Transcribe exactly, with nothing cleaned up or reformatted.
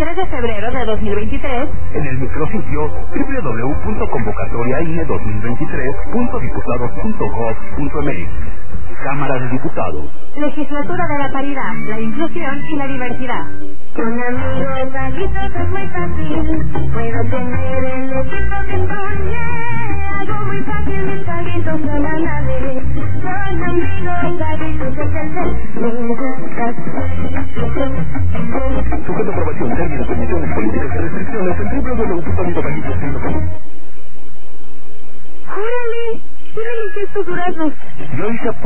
veintitrés de febrero de dos mil veintitrés en el micrositio doble u doble u doble u punto convocatoria i n e dos mil veintitrés punto diputados punto gov punto m x. Cámara de Diputados. Legislatura de la Paridad, la Inclusión y la Diversidad. Con amigos, amiguitos es muy fácil. Puedo tener el equipo que encontrar. Algo muy fácil, mis amiguitos son a nadie. Con amigos, amiguitos es el ser. Sujeto a aprobación, términos, condiciones, políticas y restricciones en doble u doble u doble u punto anidopajitos punto com. ¡Órale! ¡Qué deliciosos duraznos! Yo hice